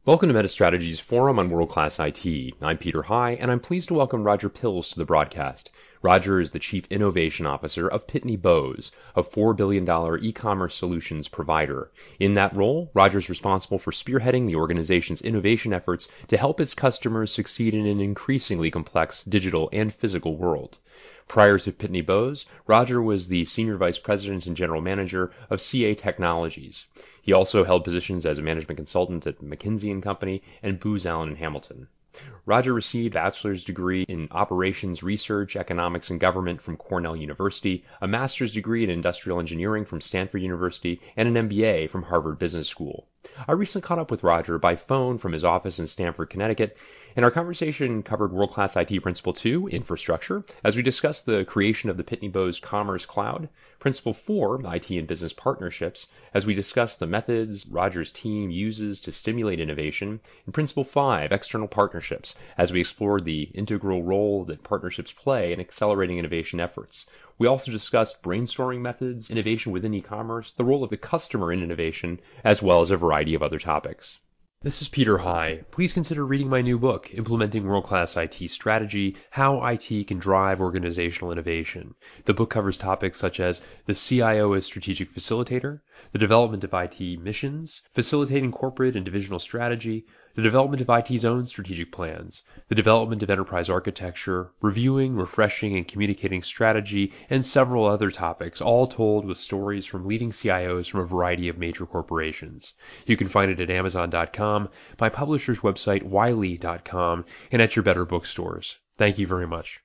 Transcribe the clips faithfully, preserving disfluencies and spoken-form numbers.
Welcome to MetaStrategy's Forum on World-Class I T. I'm Peter High, and I'm pleased to welcome Roger Pilz to the broadcast. Roger is the Chief Innovation Officer of Pitney Bowes, a four billion dollars e-commerce solutions provider. In that role, Roger is responsible for spearheading the organization's innovation efforts to help its customers succeed in an increasingly complex digital and physical world. Prior to Pitney Bowes, Roger was the Senior Vice President and General Manager of C A Technologies. He also held positions as a management consultant at McKinsey and Company and Booz Allen and Hamilton. Roger received a bachelor's degree in operations research, economics, and government from Cornell University, a master's degree in industrial engineering from Stanford University, and an M B A from Harvard Business School. I recently caught up with Roger by phone from his office in Stamford, Connecticut, and our conversation covered World-Class I T Principle two, Infrastructure, as we discussed the creation of the Pitney Bowes Commerce Cloud, Principle four, I T and Business Partnerships, as we discussed the methods Roger's team uses to stimulate innovation, and Principle five, External Partnerships, as we explored the integral role that partnerships play in accelerating innovation efforts. We also discussed brainstorming methods, innovation within e-commerce, the role of the customer in innovation, as well as a variety of other topics. This is Peter High. Please consider reading my new book, Implementing World-Class I T Strategy, How I T Can Drive Organizational Innovation. The book covers topics such as the C I O as strategic facilitator, the development of I T missions, facilitating corporate and divisional strategy, the development of I T's own strategic plans, the development of enterprise architecture, reviewing, refreshing, and communicating strategy, and several other topics, all told with stories from leading C I Os from a variety of major corporations. You can find it at amazon dot com, my publisher's website, wiley dot com, and at your better bookstores. Thank you very much.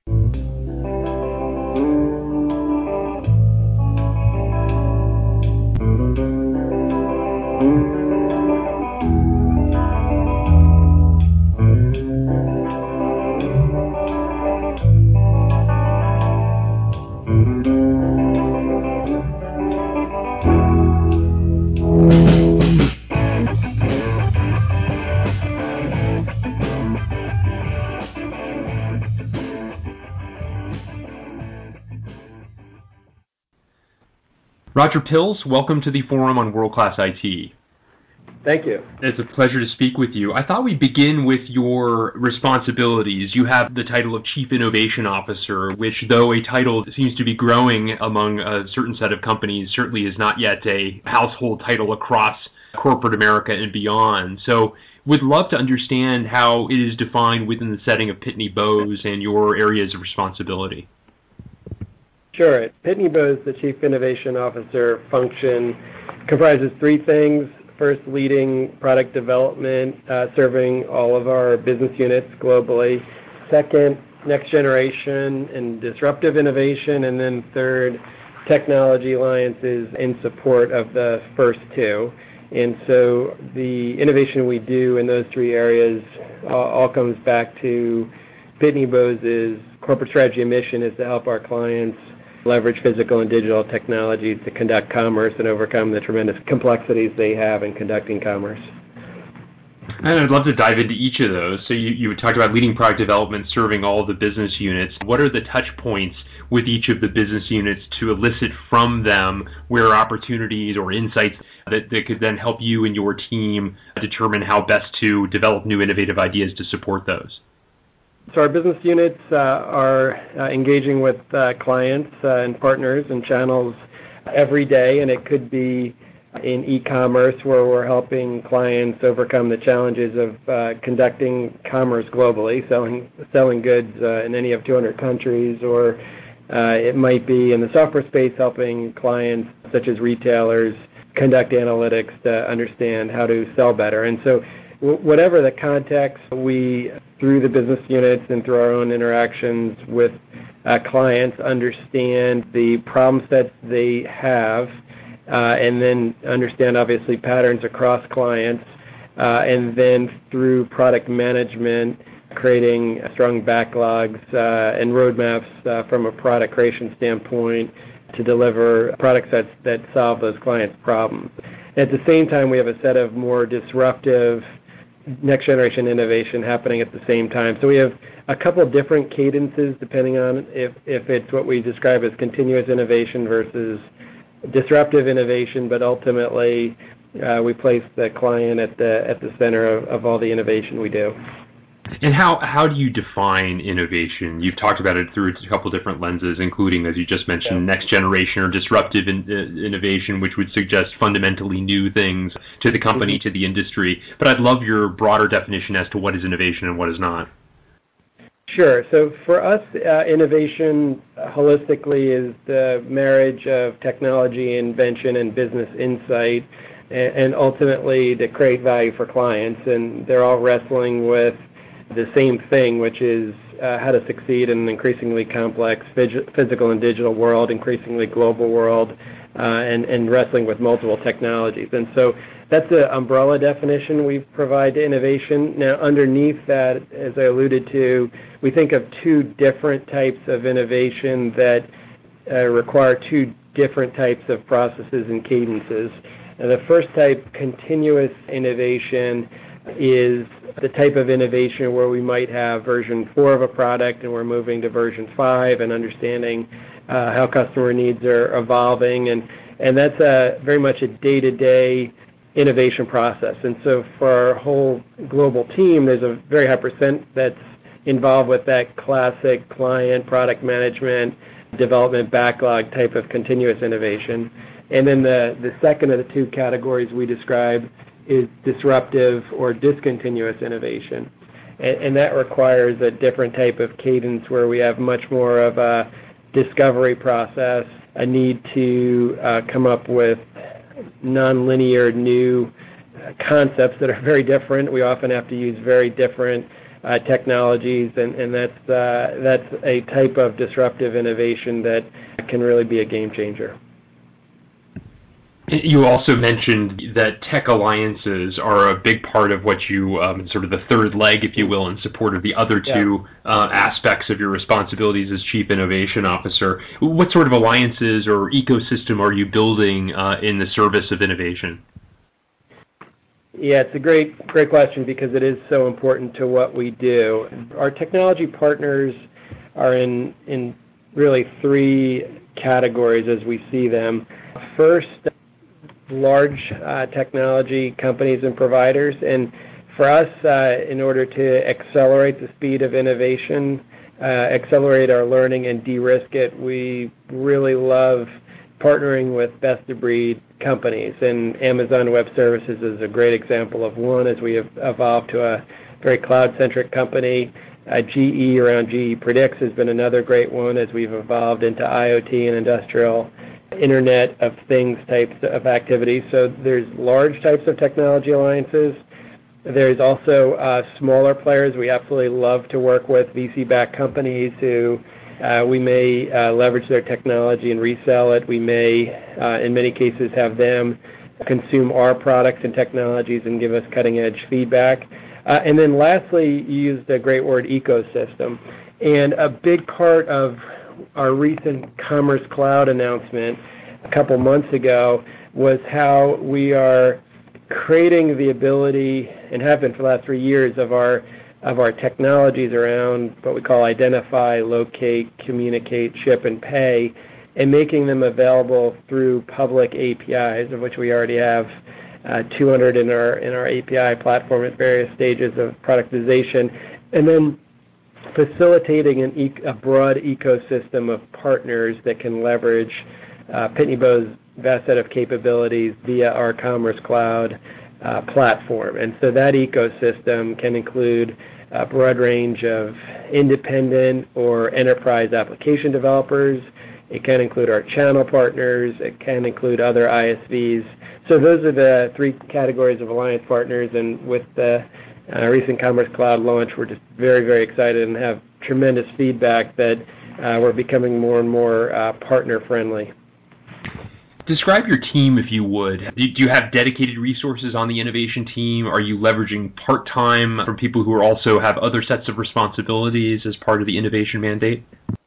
Roger Pilz, welcome to the Forum on World-Class I T. Thank you. It's a pleasure to speak with you. I thought we'd begin with your responsibilities. You have the title of Chief Innovation Officer, which, though a title that seems to be growing among a certain set of companies, certainly is not yet a household title across corporate America and beyond. So would love to understand how it is defined within the setting of Pitney Bowes and your areas of responsibility. Sure. At Pitney Bowes, the Chief Innovation Officer function comprises three things. First, leading product development, uh, serving all of our business units globally. Second, next generation and disruptive innovation. And then third, technology alliances in support of the first two. And so the innovation we do in those three areas uh, all comes back to Pitney Bowes' corporate strategy and mission is to help our clients leverage physical and digital technologies to conduct commerce and overcome the tremendous complexities they have in conducting commerce. And I'd love to dive into each of those. So you, you talked about leading product development, serving all the business units. What are the touch points with each of the business units to elicit from them where opportunities or insights that, that could then help you and your team determine how best to develop new innovative ideas to support those? So our business units uh, are uh, engaging with uh, clients uh, and partners and channels every day, and it could be in e-commerce where we're helping clients overcome the challenges of uh, conducting commerce globally, selling selling goods uh, in any of two hundred countries, or uh, it might be in the software space helping clients such as retailers conduct analytics to understand how to sell better. And so whatever the context, we, through the business units and through our own interactions with uh, clients, understand the problem sets they have, uh, and then understand, obviously, patterns across clients, uh, and then through product management, creating strong backlogs uh, and roadmaps uh, from a product creation standpoint to deliver product sets that solve those clients' problems. At the same time, we have a set of more disruptive next-generation innovation happening at the same time. So we have a couple of different cadences depending on if, if it's what we describe as continuous innovation versus disruptive innovation, but ultimately uh, we place the client at the at the center of, of all the innovation we do. And how, how do you define innovation? You've talked about it through a couple different lenses, including, as you just mentioned, yeah. next generation or disruptive in, uh, innovation, which would suggest fundamentally new things to the company, mm-hmm. to the industry. But I'd love your broader definition as to what is innovation and what is not. Sure. So for us, uh, innovation uh, holistically is the marriage of technology, invention, and business insight, and, and ultimately to create value for clients. And they're all wrestling with the same thing, which is uh, how to succeed in an increasingly complex phys- physical and digital world, increasingly global world, uh, and, and wrestling with multiple technologies. And so that's the umbrella definition we provide to innovation. Now, underneath that, as I alluded to, we think of two different types of innovation that uh, require two different types of processes and cadences. And the first type, continuous innovation, is the type of innovation where we might have version four of a product and we're moving to version five and understanding uh, how customer needs are evolving. And, and that's a, very much a day-to-day innovation process. And so for our whole global team, there's a very high percent that's involved with that classic client product management, development backlog type of continuous innovation. And then the, the second of the two categories we describe is disruptive or discontinuous innovation. And, and that requires a different type of cadence where we have much more of a discovery process, a need to uh, come up with nonlinear new concepts that are very different. We often have to use very different uh, technologies, and, and that's, uh, that's a type of disruptive innovation that can really be a game changer. You also mentioned that tech alliances are a big part of what you, um, sort of the third leg, if you will, in support of the other two yeah. uh, aspects of your responsibilities as Chief Innovation Officer. What sort of alliances or ecosystem are you building uh, in the service of innovation? Yeah, it's a great, great question because it is so important to what we do. Our technology partners are in, in really three categories as we see them. First, large uh, technology companies and providers, and for us, uh, in order to accelerate the speed of innovation, uh, accelerate our learning and de-risk it, we really love partnering with best-of-breed companies, and Amazon Web Services is a great example of one as we have evolved to a very cloud-centric company. Uh, G E around G E Predicts has been another great one as we've evolved into IoT and industrial Internet of Things types of activities. So there's large types of technology alliances. There's also uh, smaller players. We absolutely love to work with V C-backed companies who uh, we may uh, leverage their technology and resell it. We may, uh, in many cases, have them consume our products and technologies and give us cutting-edge feedback. Uh, and then lastly, you used the great word ecosystem. And a big part of our recent Commerce Cloud announcement a couple months ago was how we are creating the ability, and have been for the last three years, of our of our technologies around what we call identify, locate, communicate, ship, and pay, and making them available through public A P Is, of which we already have uh, two hundred in our in our A P I platform at various stages of productization, and then facilitating an e- a broad ecosystem of partners that can leverage uh, Pitney Bowes' vast set of capabilities via our Commerce Cloud uh, platform. And so that ecosystem can include a broad range of independent or enterprise application developers. It can include our channel partners. It can include other I S Vs. So those are the three categories of alliance partners, and with the Uh, recent Commerce Cloud launch, we're just very, very excited and have tremendous feedback that uh, we're becoming more and more uh, partner-friendly. Describe your team, if you would. Do you have dedicated resources on the innovation team? Are you leveraging part-time from people who are also have other sets of responsibilities as part of the innovation mandate?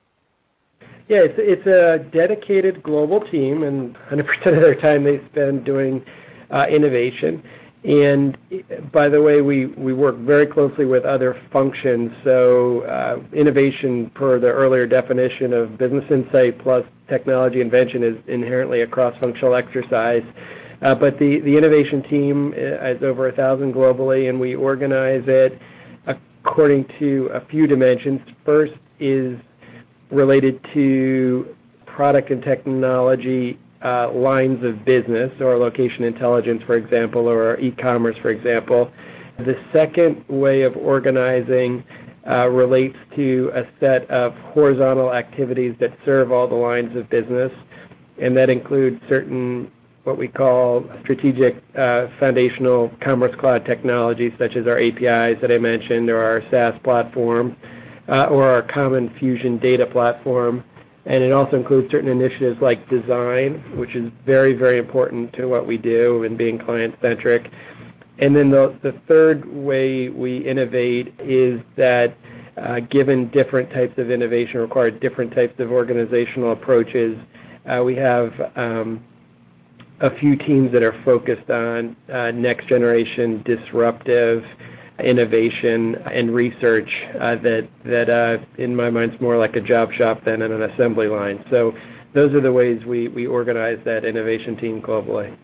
Yeah, it's, it's a dedicated global team, and one hundred percent of their time they spend doing uh, innovation. And by the way, we, we work very closely with other functions. So uh, innovation, per the earlier definition of business insight plus technology invention, is inherently a cross-functional exercise. Uh, but the, the innovation team is over a thousand globally, and we organize it according to a few dimensions. First is related to product and technology uh, lines of business, or location intelligence, for example, or e-commerce, for example. The second way of organizing uh, relates to a set of horizontal activities that serve all the lines of business, and that includes certain what we call strategic uh, foundational commerce cloud technologies, such as our A P Is that I mentioned, or our SaaS platform, uh, or our common Fusion data platform. And it also includes certain initiatives like design, which is very, very important to what we do and being client-centric. And then the, the third way we innovate is that uh, given different types of innovation require different types of organizational approaches, uh, we have um, a few teams that are focused on uh, next-generation disruptive innovation and research uh, that, that uh, in my mind, is more like a job shop than an assembly line. So those are the ways we, we organize that innovation team globally.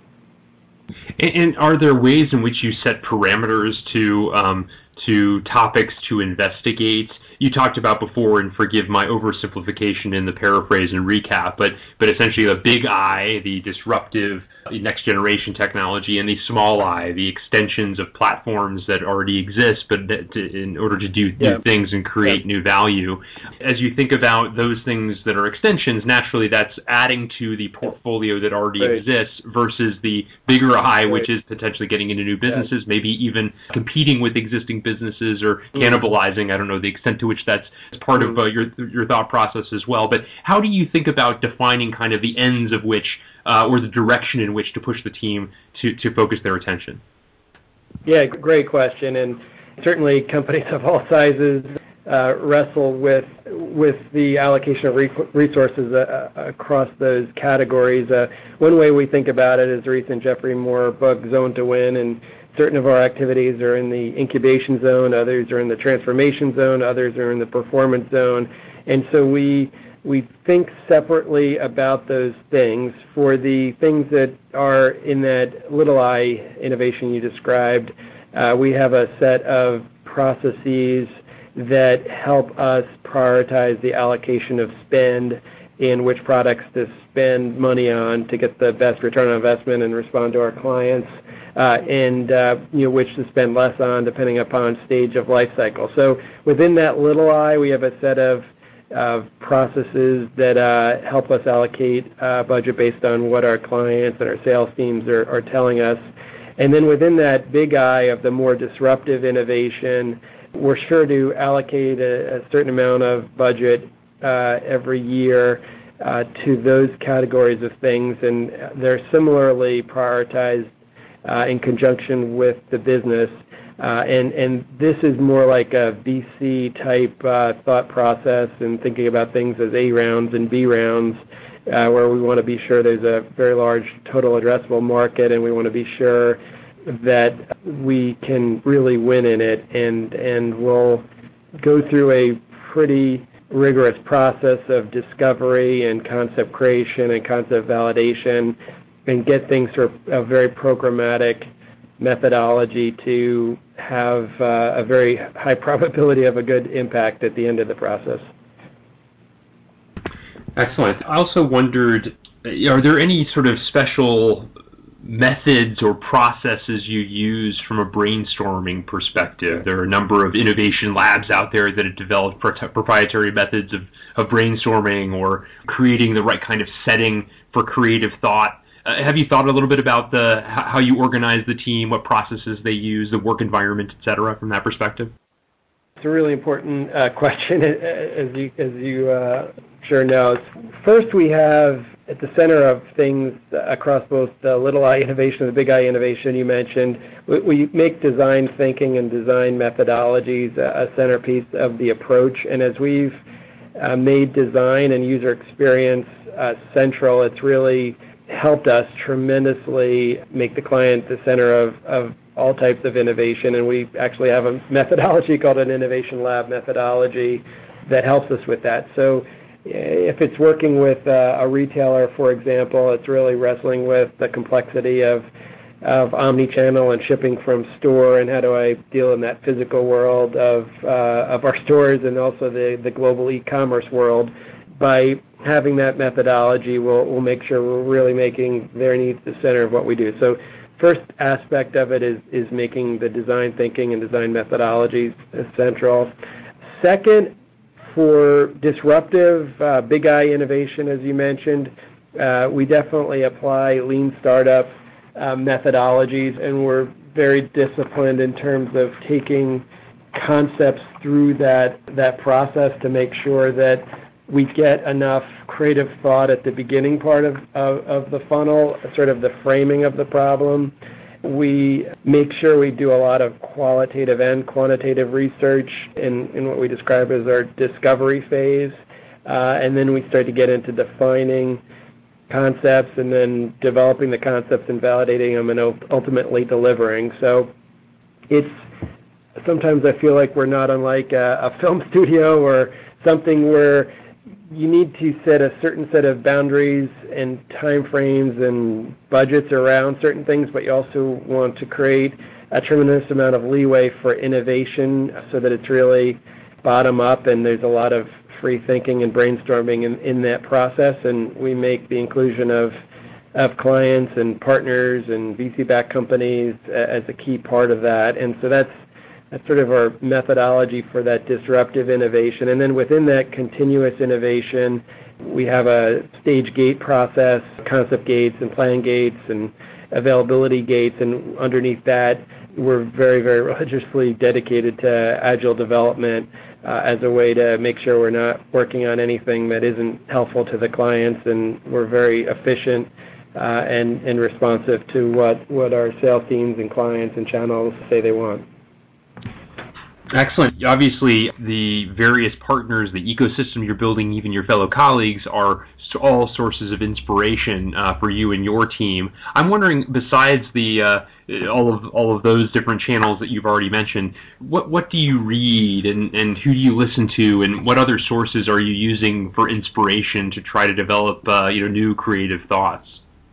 And, and are there ways in which you set parameters to um, to topics to investigate? You talked about before, and forgive my oversimplification in the paraphrase and recap, but but essentially the big I, the disruptive next generation technology, and the small I, the extensions of platforms that already exist, but that to, in order to do yeah. new things and create yeah. new value. As you think about those things that are extensions, naturally that's adding to the portfolio that already right. exists versus the bigger I, right. which is potentially getting into new businesses, yeah. maybe even competing with existing businesses or mm. cannibalizing. I don't know the extent to which that's part mm. of uh, your your thought process as well. But how do you think about defining kind of the ends of which Uh, or the direction in which to push the team to, to focus their attention? Yeah, great question. And certainly companies of all sizes uh, wrestle with with the allocation of re- resources uh, across those categories. Uh, one way we think about it is the recent Jeffrey Moore book, Zone to Win, and certain of our activities are in the incubation zone, others are in the transformation zone, others are in the performance zone. And so we We think separately about those things. For the things that are in that little I innovation you described, uh, we have a set of processes that help us prioritize the allocation of spend in which products to spend money on to get the best return on investment and respond to our clients, uh, and uh, you know, which to spend less on depending upon stage of life cycle. So within that little I, we have a set of Uh, processes that uh, help us allocate uh, budget based on what our clients and our sales teams are, are telling us. And then within that big I of the more disruptive innovation, we're sure to allocate a, a certain amount of budget uh, every year uh, to those categories of things, and they're similarly prioritized uh, in conjunction with the business. Uh, and, and this is more like a V C type uh, thought process and thinking about things as A rounds and B rounds, uh, where we want to be sure there's a very large total addressable market, and we want to be sure that we can really win in it. And, and we'll go through a pretty rigorous process of discovery and concept creation and concept validation and get things through a very programmatic methodology to have uh, a very high probability of a good impact at the end of the process. Excellent. I also wondered, are there any sort of special methods or processes you use from a brainstorming perspective? There are a number of innovation labs out there that have developed pro- proprietary methods of, of brainstorming or creating the right kind of setting for creative thought. Uh, have you thought a little bit about the how you organize the team, what processes they use, the work environment, et cetera, from that perspective? It's a really important uh, question, as you as you uh, sure know. First, we have at the center of things across both the little I innovation and the big I innovation you mentioned, we, we make design thinking and design methodologies a, a centerpiece of the approach. And as we've uh, made design and user experience uh, central, it's really helped us tremendously make the client the center of, of all types of innovation, and we actually have a methodology called an Innovation Lab methodology that helps us with that. So if it's working with uh, a retailer, for example, it's really wrestling with the complexity of of omni-channel and shipping from store, and how do I deal in that physical world of uh, of our stores and also the, the global e-commerce world. By having that methodology, we'll, we'll make sure we're really making their needs the center of what we do. So first aspect of it is, is making the design thinking and design methodologies central. Second, for disruptive, uh, big I innovation, as you mentioned, uh, we definitely apply lean startup uh, methodologies, and we're very disciplined in terms of taking concepts through that, that process to make sure that we get enough creative thought at the beginning part of, of, of the funnel, sort of the framing of the problem. We make sure we do a lot of qualitative and quantitative research in, in what we describe as our discovery phase. Uh, and then we start to get into defining concepts and then developing the concepts and validating them and ultimately delivering. So it's sometimes I feel like we're not unlike a, a film studio or something where you need to set a certain set of boundaries and time frames and budgets around certain things, but you also want to create a tremendous amount of leeway for innovation so that it's really bottom up and there's a lot of free thinking and brainstorming in, in that process. And we make the inclusion of of clients and partners and V C-backed companies as a key part of that. And so that's That's sort of our methodology for that disruptive innovation. And then within that continuous innovation, we have a stage gate process, concept gates and plan gates and availability gates. And underneath that, we're very, very religiously dedicated to agile development uh, as a way to make sure we're not working on anything that isn't helpful to the clients. And we're very efficient uh, and, and responsive to what, what our sales teams and clients and channels say they want. Excellent. Obviously, the various partners, the ecosystem you're building, even your fellow colleagues, are all sources of inspiration uh, for you and your team. I'm wondering, besides the uh, all of all of those different channels that you've already mentioned, what what do you read and, and who do you listen to, and what other sources are you using for inspiration to try to develop uh, you know new creative thoughts?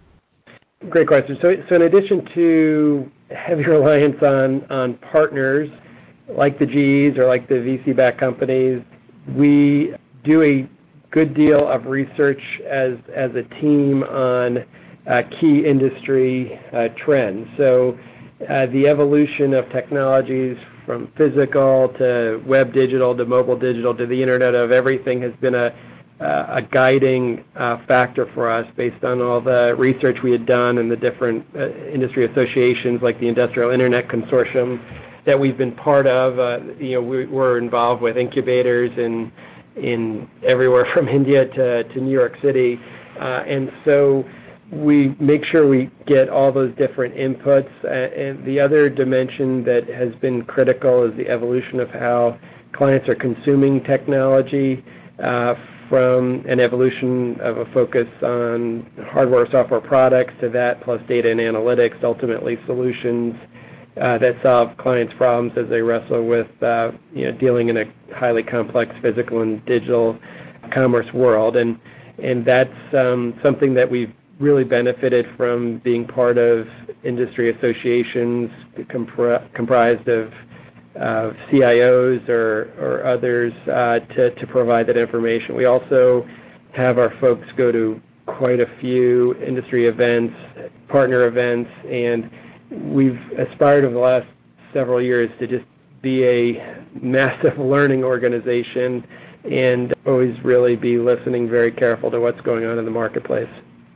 Great question. So, so in addition to heavy reliance on on partners like the G Es or like the V C-backed companies, we do a good deal of research as as a team on uh, key industry uh, trends. So uh, the evolution of technologies from physical to web digital to mobile digital to the Internet of Everything has been a uh, a guiding uh, factor for us based on all the research we had done and the different uh, industry associations like the Industrial Internet Consortium that we've been part of. Uh, you know, we, we're involved with incubators in in everywhere from India to, to New York City, uh, and so we make sure we get all those different inputs. Uh, and the other dimension that has been critical is the evolution of how clients are consuming technology, uh, from an evolution of a focus on hardware, software products to that, plus data and analytics, ultimately solutions Uh, that solve clients' problems as they wrestle with uh, you know, dealing in a highly complex physical and digital commerce world. And and that's um, something that we've really benefited from being part of industry associations compri- comprised of uh, C I Os or, or others uh, to, to provide that information. We also have our folks go to quite a few industry events, partner events, and we've aspired over the last several years to just be a massive learning organization and always really be listening very careful to what's going on in the marketplace.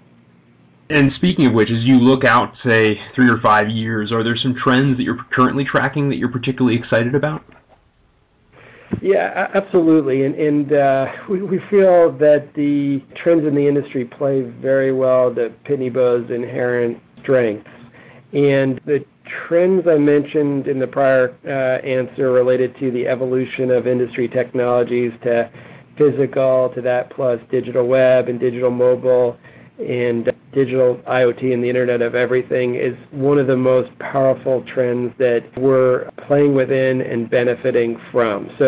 And speaking of which, as you look out, say, three or five years, are there some trends that you're currently tracking that you're particularly excited about? Yeah, absolutely. And, and uh, we, we feel that the trends in the industry play very well to Pitney Bowes' inherent strengths. And the trends I mentioned in the prior uh, answer related to the evolution of industry technologies to physical, to that plus digital web and digital mobile and digital IoT and the Internet of Everything is one of the most powerful trends that we're playing within and benefiting from. So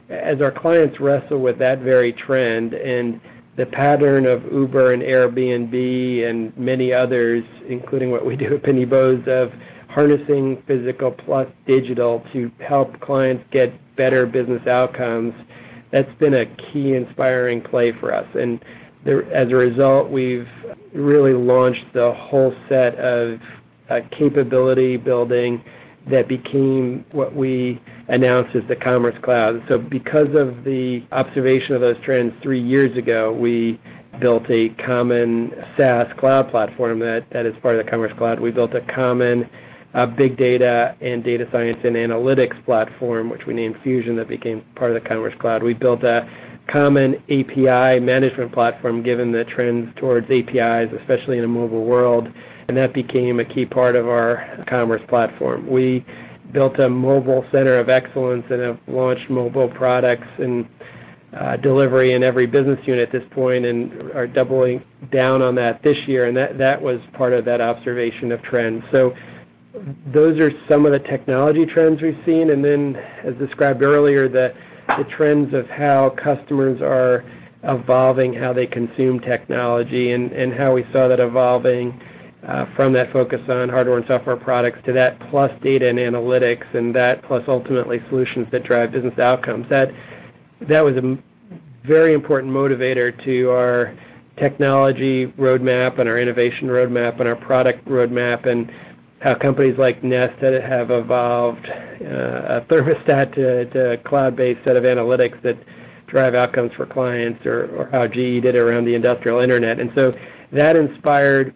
as our clients wrestle with that very trend and the pattern of Uber and Airbnb and many others, including what we do at Pitney Bowes, of harnessing physical plus digital to help clients get better business outcomes, that's been a key inspiring play for us. And there, as a result, we've really launched the whole set of uh, capability building that became what we announced as the Commerce Cloud. So because of the observation of those trends three years ago, we built a common SaaS cloud platform that, that is part of the Commerce Cloud. We built a common uh, big data and data science and analytics platform, which we named Fusion, that became part of the Commerce Cloud. We built a common A P I management platform given the trends towards A P Is, especially in a mobile world, and that became a key part of our commerce platform. We built a mobile center of excellence and have launched mobile products and uh, delivery in every business unit at this point and are doubling down on that this year, and that, that was part of that observation of trends. So those are some of the technology trends we've seen, and then, as described earlier, the, the trends of how customers are evolving how they consume technology and, and how we saw that evolving Uh, from that focus on hardware and software products to that plus data and analytics, and that plus ultimately solutions that drive business outcomes. That that was a m- very important motivator to our technology roadmap and our innovation roadmap and our product roadmap, and how companies like Nest have evolved uh, a thermostat to, to a cloud-based set of analytics that drive outcomes for clients, or, or how G E did it around the industrial internet. And so that inspired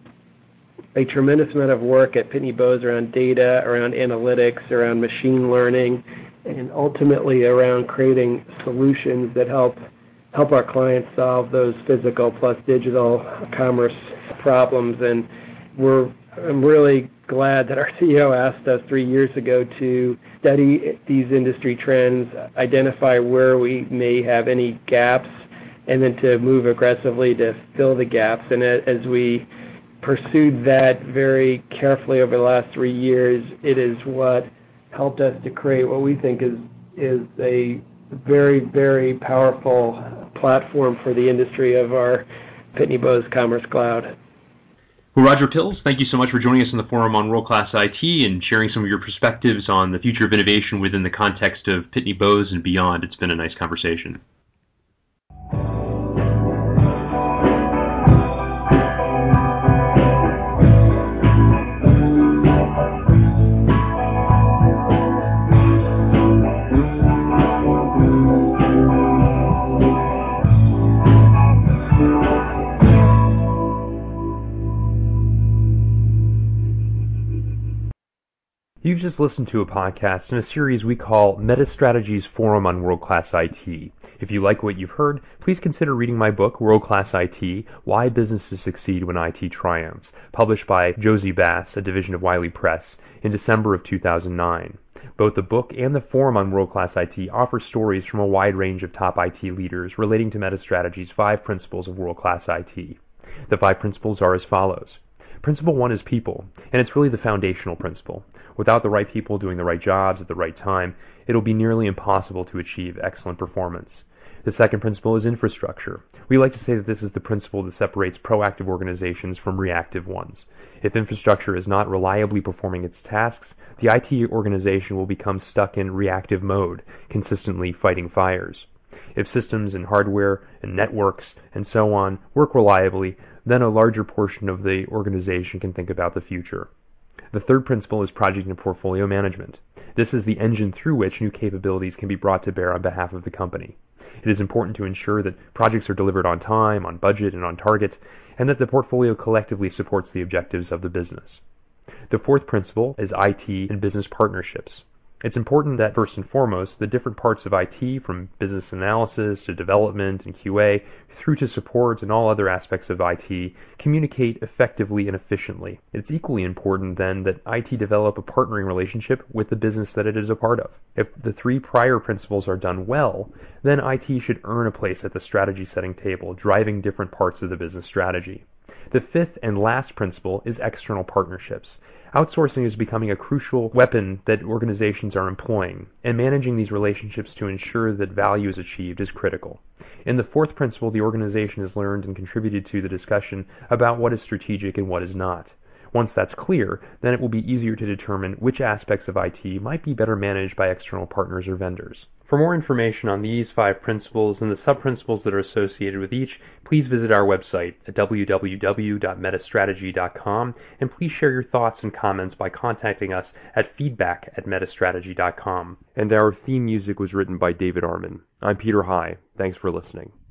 a tremendous amount of work at Pitney Bowes around data, around analytics, around machine learning, and ultimately around creating solutions that help help our clients solve those physical plus digital commerce problems. And we're I'm really glad that our C E O asked us three years ago to study these industry trends, identify where we may have any gaps, and then to move aggressively to fill the gaps. And as we pursued that very carefully over the last three years, it is what helped us to create what we think is is a very, very powerful platform for the industry of our Pitney Bowes Commerce Cloud. Well, Roger Pills, thank you so much for joining us in the forum on world-class I T and sharing some of your perspectives on the future of innovation within the context of Pitney Bowes and beyond. It's been a nice conversation. You've just listened to a podcast in a series we call MetaStrategy's Forum on World-Class I T. If you like what you've heard, please consider reading my book, World-Class I T, Why Businesses Succeed When I T Triumphs, published by Josie Bass, a division of Wiley Press, in December of two thousand nine. Both the book and the Forum on World-Class I T offer stories from a wide range of top I T leaders relating to MetaStrategy's five principles of world-class I T. The five principles are as follows. Principle one is people, and it's really the foundational principle. Without the right people doing the right jobs at the right time, it'll be nearly impossible to achieve excellent performance. The second principle is infrastructure. We like to say that this is the principle that separates proactive organizations from reactive ones. If infrastructure is not reliably performing its tasks, the I T organization will become stuck in reactive mode, consistently fighting fires. If systems and hardware and networks and so on work reliably, then a larger portion of the organization can think about the future. The third principle is project and portfolio management. This is the engine through which new capabilities can be brought to bear on behalf of the company. It is important to ensure that projects are delivered on time, on budget, and on target, and that the portfolio collectively supports the objectives of the business. The fourth principle is I T and business partnerships. It's important that, first and foremost, the different parts of I T, from business analysis to development and Q A, through to support and all other aspects of I T, communicate effectively and efficiently. It's equally important, then, that I T develop a partnering relationship with the business that it is a part of. If the three prior principles are done well, then I T should earn a place at the strategy-setting table, driving different parts of the business strategy. The fifth and last principle is external partnerships. Outsourcing is becoming a crucial weapon that organizations are employing, and managing these relationships to ensure that value is achieved is critical. In the fourth principle, the organization has learned and contributed to the discussion about what is strategic and what is not. Once that's clear, then it will be easier to determine which aspects of I T might be better managed by external partners or vendors. For more information on these five principles and the sub-principles that are associated with each, please visit our website at w w w dot metastrategy dot com, and please share your thoughts and comments by contacting us at feedback at metastrategy dot com. And our theme music was written by David Arman. I'm Peter High. Thanks for listening.